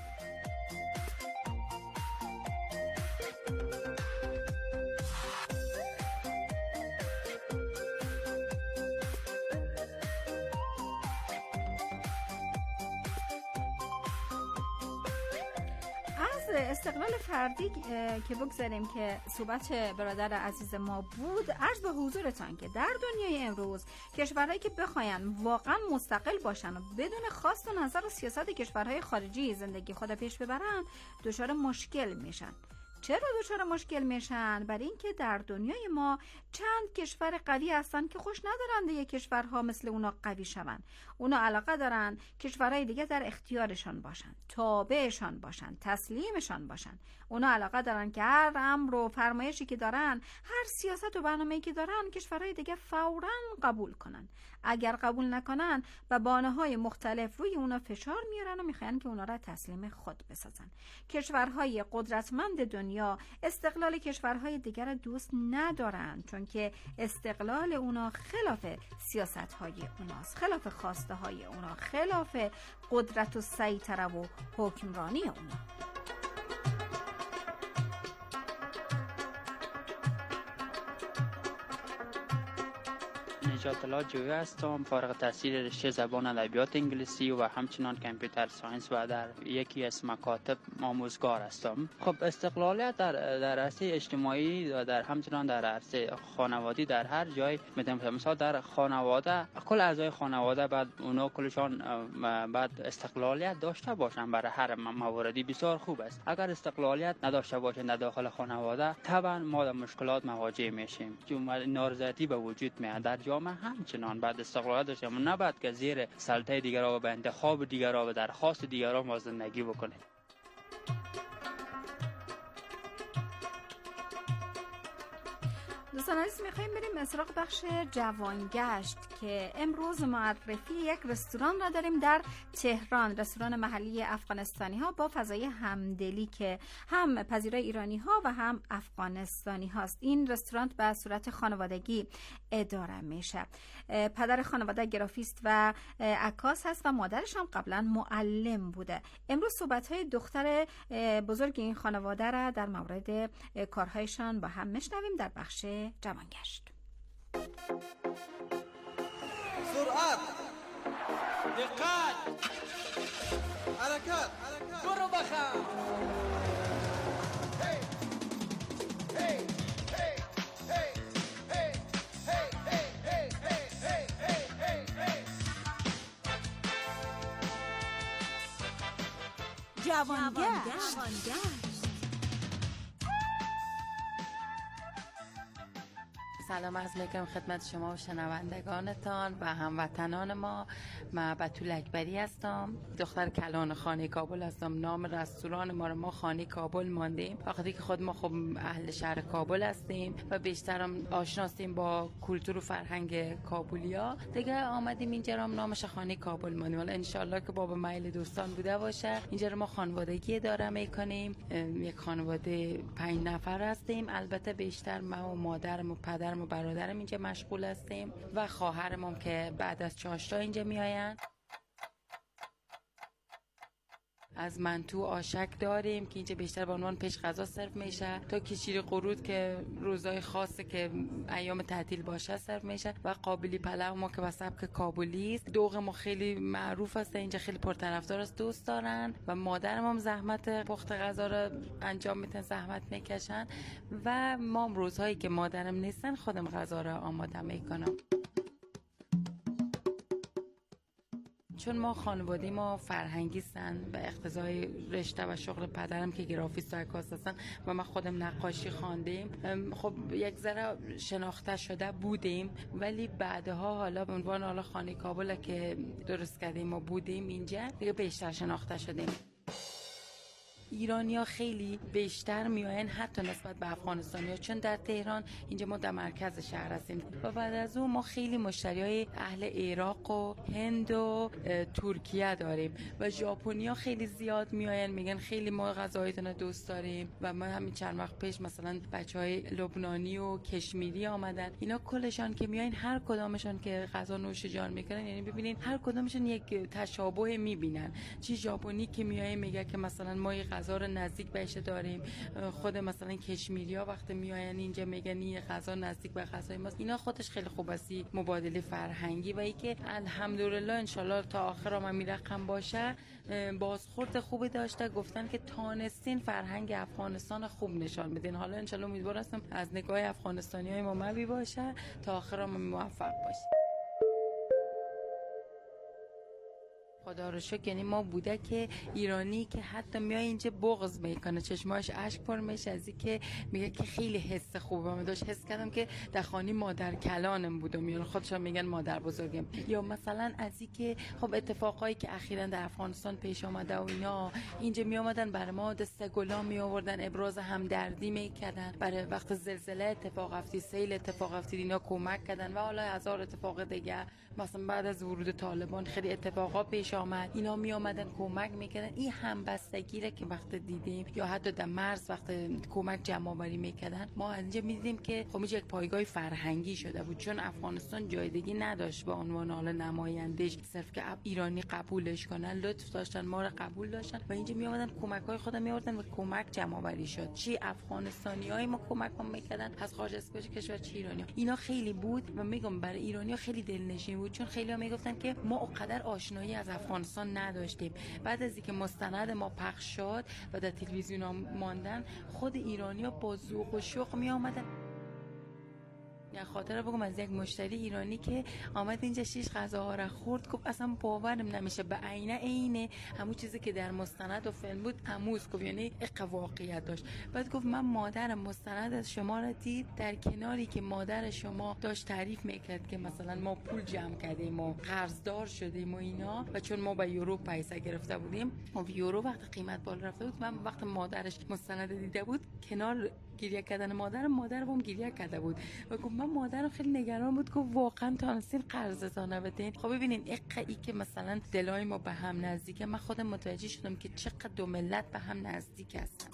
استقلال فردی که بگذاریم که صحبت برادر عزیز ما بود، عرض به حضورتان که در دنیای امروز کشورهایی که بخواین واقعا مستقل باشن و بدون خواست و نظر و سیاست کشورهای خارجی زندگی خود پیش ببرن دچار مشکل میشن. چرا دچار مشکل میشن؟ برای اینکه در دنیای ما چند کشور قوی هستن که خوش ندارن دیگه کشورها مثل اونا قوی شون. اونا علاقه دارن کشورهای دیگه در اختیارشان باشن، تابعشان باشن، تسلیمشان باشن. اونا علاقه دارن که هر امر و فرمایشی که دارن، هر سیاست و برنامه‌ای که دارن، کشورهای دیگه فوراً قبول کنن. اگر قبول نکنن به بهانه‌های مختلف روی اونا فشار میارن و میخوان که اونا را تسلیم خود بسازن. کشورهای قدرتمند دنیا استقلال کشورهای دیگر را دوست ندارن، چون که استقلال اونا خلاف سیاست‌های اوناست، خلاف خواسته های اونا، خلاف قدرت و سیطره و حکمرانی اونا. نجات الله جویی هستم، فارغ التحصیل رشته زبان ادبیات انگلیسی و همچنان کامپیوتر ساینس و در یکی از مکاتب آموزگار هستم. خب استقلالیت در در عرصه اجتماعی و در همچنان در عرصه خانوادی در هر جای میتونم مثلا در خانواده کل اعضای خانواده بعد اونا کلشان بعد استقلالیت داشته باشن. برای هر موردی بسیار خوب است. اگر استقلالیت نداشته باشن در داخل خانواده طبعا ما در مشکلات مواجه میشیم، چون نارضایتی به وجود میاد در جامعه. همچنان بعد استقلالیت داشته اما نباید که زیر سلطه دیگران و به انتخاب دیگران و درخواست دیگران ما زندگی بکنه. دوستان عزیز، میخواییم بریم سراغ بخش جوانگشت که امروز معرفی یک رستوران را داریم در تهران، رستوران محلی افغانستانی ها با فضای همدلی که هم پذیرای ایرانی ها و هم افغانستانی هاست. این رستوران به صورت خانوادگی اداره میشه. پدر خانواده گرافیست و عکاس هست و مادرش هم قبلا معلم بوده. امروز صحبت های دختر بزرگ این خانواده را در مورد کارهایشان با هم میشنویم در بخش جوانگشت. سرعت، دقت، حرکت، برو بخم. جوانگشت. سلام عرض میکنم خدمت شما و شنوندگانتان و هموطنان ما. من بتول اکبری هستم، دختر کلان خانه کابل هستم. نام رستوران ما رو ما خانه کابل ماندیم، وقتی که خود ما خب اهل شهر کابل هستیم و بیشتر هم آشنا هستیم با کلتور و فرهنگ کابلیا، دیگه آمدیم اینجا رو نامش خانه کابل ماندیم. حالا ان شاء الله که باب میل دوستان بوده باشه. اینجا رو ما خانوادگی اداره میکنیم، یک خانواده پنج نفر هستیم. البته بیشتر ما و مادرم و پدرم و برادرم اینجا مشغول هستیم و خواهرم هم که بعد از چاشتا اینجا میآیند. از منتو آشک داریم که اینجا بیشتر به عنوان پیش غذا سرو میشه، تا کشیر قرود که روزای خاصه که ایام تعطیل باشه سرو میشه، و قابلی پلو ما که به سبک کابلی است. دوغ ما خیلی معروف است اینجا، خیلی پرطرفدار است، دوست دارن و مادرم هم زحمت پخت غذا رو انجام میتن، زحمت میکشن و ما روزهایی که مادرم نیستن خودم غذا رو آماده میکنم. چون ما خانواده ما فرهنگی هستن به اقتضای رشته و شغل پدرم که گرافیست و عکاس هستن و ما خودم نقاشی خواندیم، خب یک ذره شناخته شده بودیم، ولی بعدها حالا به عنوان حالا خانه کابل که درست کردیم ما بودیم اینجا دیگه بیشتر شناخته شدیم. ایرانی‌ها خیلی بیشتر میاین حتی نسبت به افغانستانی‌ها، چون در تهران اینجا ما در مرکز شهر هستیم و بعد از اون ما خیلی مشتریای اهل عراق و هند و ترکیه داریم و ژاپنی‌ها خیلی زیاد میاین، میگن خیلی ما غذایتون دوست داریم و ما همین چند وقت پیش مثلا بچهای لبنانی و کشمیری آمدن. اینا کلشان که میاین هر کدامشون که غذا نوش جان میکنن، یعنی ببینین هر کدامشون یک تشابه میبینن. چی ژاپنی که میایه میگه که مثلا ما غذا رو نزدیک بهش داریم، خود مثلا کشمیری‌ها وقتی میاین اینجا میگن این غذا نزدیک به غذای ماست. اینا خودش خیلی خوب است، مبادله فرهنگی و ای که الحمدلله ان شاء الله تا آخر ما میرقم باشه بازخورد خوبی داشته. گفتن که تانستین فرهنگ افغانستان خوب نشان بدین. حالا ان شاء الله امیدوار هستم از نگاه افغانستانیای ما مبی باشه تا آخر ما موفق باشیم. خدا رو شکر. یعنی ما بوده که ایرانی که حتی میای اینجا بغض میکنه، چشماش اشک پر میشه از این که میگه که خیلی حس خوبم داشت. حس کردم که در خانه مادر کلانم بودم، یعنی خودشون میگن مادر بزرگم. یا مثلا از این که خب اتفاقایی که اخیراً در افغانستان پیش آمده و اینا، اینجا می اومدن برای ما دسته گلا می آوردن، ابراز همدردی میکردن، برای وقت زلزله اتفاق افتید، سیل اتفاق افتید، اینا کمک کردن و حالا هزار اتفاق دیگه. مثلا بعد از ورود طالبان خیلی اتفاقا پیش آمد، اینا می اومدن کمک میکردن. این همبستگی را که وقت دیدیم، یا حتی در مرز وقت کمک جمع آوری میکردن، ما اینجا میدیدیم که خب یک پایگاه فرهنگی شده بود، چون افغانستان جای دیگه نداشت به عنوان حال نمایندش صرف که ایرانی قبولش کنن، لطف داشتن ما رو قبول داشتن و اینجا می اومدن کمک‌های خودم می آوردن و کمک جمع آوری شد. چی افغانستانیای ما کمک هم میکردن از خارج از کشور، چی ایرانی. اینا خیلی بود و میگم برای ایرانی‌ها خیلی دلنشین بود، چون خیلی‌ها میگفتن که ما اونقدر آشنایی از افغانستان نداشتیم. بعد از اینکه مستند ما پخش شد و در تلویزیون ماندن، خود ایرانی‌ها با ذوق و شوق می اومدن. یا خاطر بگم از یک مشتری ایرانی که آمد اینجا شش غذاها را خورد، گفت اصلا باورم نمیشه به عینه عینه همون چیزی که در مستند و فیلم بود اموز گفت، یعنی اق واقعیت داشت. بعد گفت من مادرم مستند از شما را دید، در کناری که مادر شما داشت تعریف میکرد که مثلا ما پول جمع کردیم و قرضدار شدیم و اینا، و چون ما به یورو پیسه گرفته بودیم و یورو وقت قیمت بالا رفته بود، من وقت مادرش مستند دیده بود کنار گریه کردن مادر مادر بهم گریه کرده بود و گفت من مادرم خیلی نگران بود که واقعا تانستین قرضتون بدین. خب ببینین اقعی که مثلا دلای ما به هم نزدیکه، من خودم متوجه شدم که چقدر دو ملت به هم نزدیک هستن.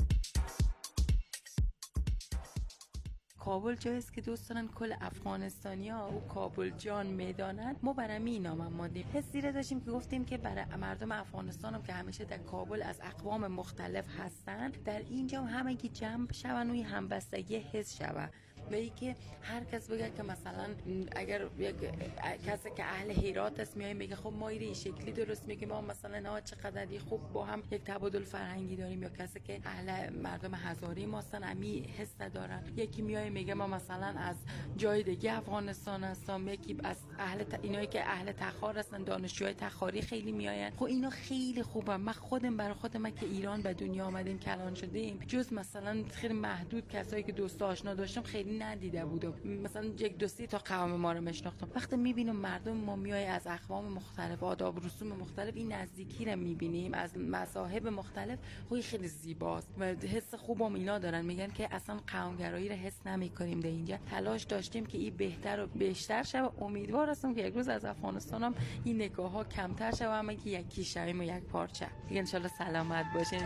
کابل جایی است که دوستان کل افغانستانی‌ها او کابل جان میدانند. ما برای این نام آمدیم. حسی را داشتیم که گفتیم که برای مردم افغانستان هم که همیشه در کابل از اقوام مختلف هستند، در اینجا همگی جمع شون و همبستگی حس شود و ای که هر کس بگه که مثلا اگر یک کسی که اهل هرات است میای میگه خب ما این شکلی درست میگه، ما مثلا نه چقدر خوب با هم یک تبادل فرهنگی داریم، یا کسی که اهل مردم هزاری ماستن امی حس دارن، یکی میای میگه ما مثلا از جای دیگه افغانستان هستم، یکی از اهل ت... اینایی که اهل تخار هستن، دانشجوهای تخاری خیلی میاین. خب اینا خیلی خوبه. من خودم برای خودم که ایران به دنیا آمدیم کلان شدیم، جز مثلا خیلی محدود کسایی که دوست آشنا داشتم خیلی ندیده بودم، مثلا یک دو سه تا قوم ما رو میشناختم. وقتی میبینم مردم ما میای از اقوام مختلف، آداب و رسوم مختلف، این نزدیکی رو میبینیم از مذاهب مختلف، خیلی خیلی زیباست و حس خوبم اینا دارن. میگن که اصلا قومگرایی رو حس نمیکنیم، در اینجا تلاش داشتیم که این بهتر و بیشتر شه. امیدوار هستم که یک روز از افغانستانم این نگاه ها کمتر شه و همه که یکی شویم و یک پارچه. دیگه ان شاء الله سلامت باشین.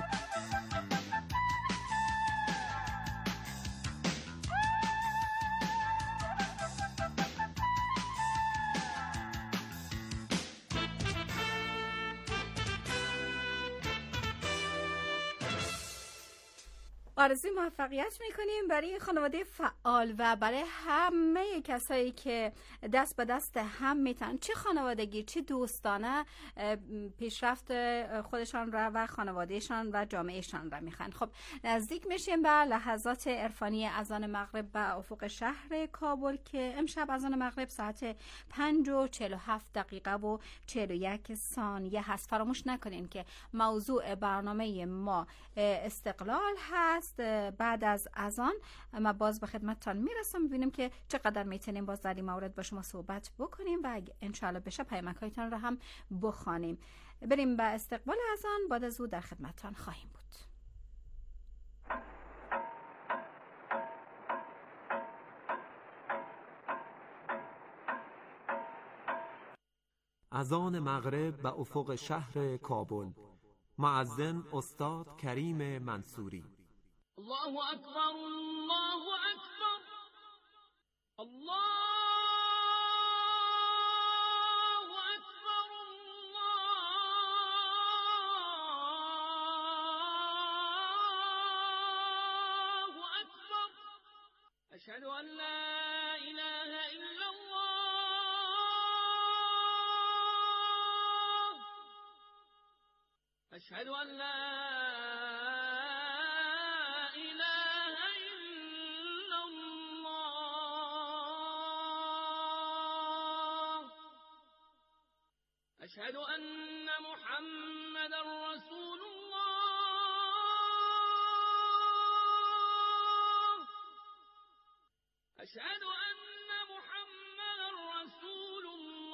آرزوی موفقیت میکنیم برای خانواده فعال و برای همه کسایی که دست به دست هم میتن، چه خانوادگی چه دوستانه، پیشرفت خودشان را و خانوادهشان و جامعهشان را میخوان. خب نزدیک میشیم به لحظات عرفانی اذان مغرب به افق شهر کابل که امشب اذان مغرب ساعت پنج و چهل و هفت دقیقه و چهل و یک ثانیه هست. فراموش نکنین که موضوع برنامه ما استقلال هست. بعد از اذان ما باز به خدمتتان میرسم، ببینیم که چقدر میتونیم باز در این مورد با شما صحبت بکنیم و انشاءالله بشه پیامک‌هایتان رو هم بخوانیم. بریم به استقبال اذان، بعد از او در خدمتتان خواهیم بود. اذان مغرب به افق شهر کابل. مؤذن استاد کریم منصوری. الله اکبر، الله اکبر، الله اکبر، الله اکبر. اشهد ان لا اله الا الله، اشهد ان لا اشهد ان محمد رسول الله اشهد ان محمد رسول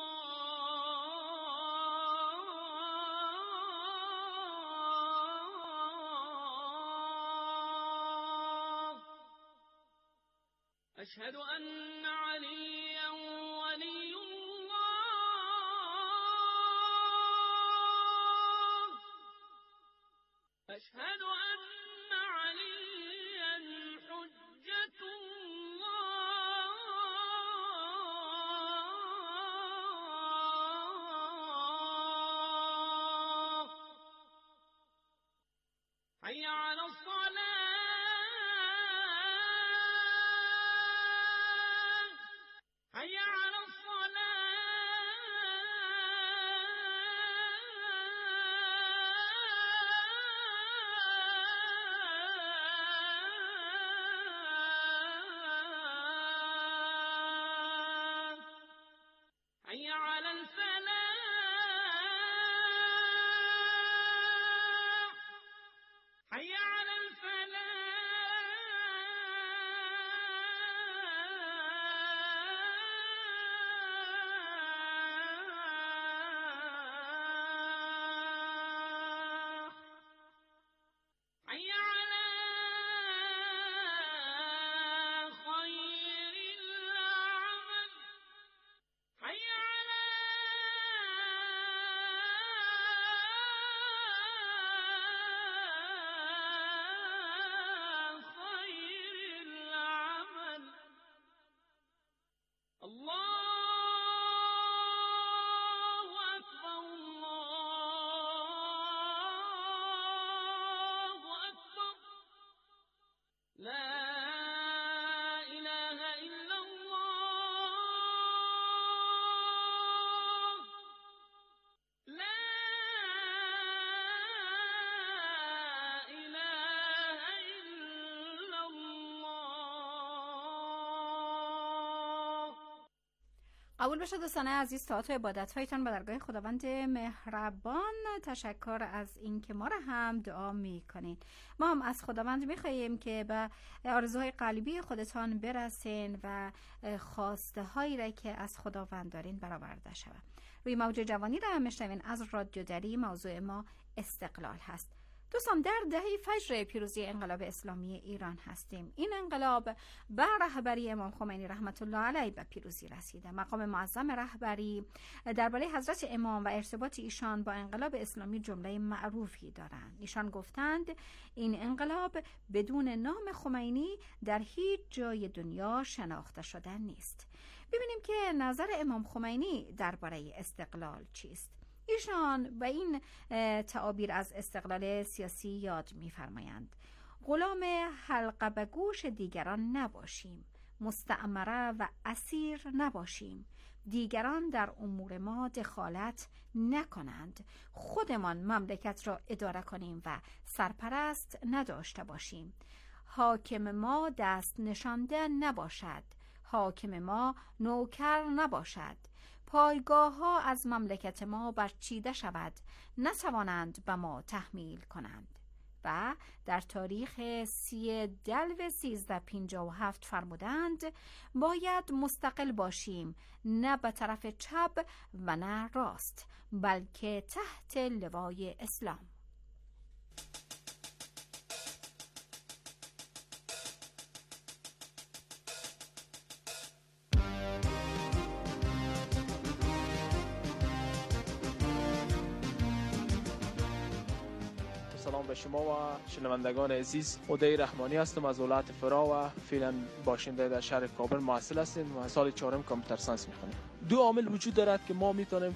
الله اشهد ان عليا ولي الله اشهد ان عليا حجة الله حي على الصلاة حي على الصلاة حي على الفلاح حي على الفلاح حي على خير العمل حي على خير العمل الله أكبر الله أكبر لا إله إلا الله لا إله إلا الله. قبول بشه دوستان عزیز، تئاتر عبادت هایتان به درگاه خداوند مهربان. تشکر از این که ما را هم دعا می کنین. ما هم از خداوند می خواهیم که به آرزوهای قلبی خودتان برسین و خواسته هایی را که از خداوند دارین برآورده شود. روی موج جوانی را هم میشنوین از رادیو دری. موضوع ما استقلال هست. دوستان، در دهه فجر پیروزی انقلاب اسلامی ایران هستیم. این انقلاب به رهبری امام خمینی رحمت الله علیه به پیروزی رسیده. مقام معظم رهبری درباره حضرت امام و ارتباط ایشان با انقلاب اسلامی جمله معروفی دارند. ایشان گفتند این انقلاب بدون نام خمینی در هیچ جای دنیا شناخته شده نیست. ببینیم که نظر امام خمینی درباره استقلال چیست. ایشان به این تعابیر از استقلال سیاسی یاد می‌فرمایند: غلام حلقه به گوش دیگران نباشیم، مستعمره و اسیر نباشیم، دیگران در امور ما دخالت نکنند، خودمان مملکت را اداره کنیم و سرپرست نداشته باشیم، حاکم ما دست نشانده نباشد، حاکم ما نوکر نباشد، پایگاه ها از مملکت ما برچیده شود، نتوانند به ما تحمیل کنند. و در تاریخ سی دلو سیزده پینجاه و هفت فرمودند باید مستقل باشیم، نه به طرف چپ و نه راست، بلکه تحت لوای اسلام. سلام به شما و شنوندگان عزیز. عدی رحمانی هستم از ولایت فرا و فعلا باشنده در شهر کابل محصل هستیم و سال چهارم کامپیوتر ساینس میخونیم. دو عامل وجود دارد که ما میتونیم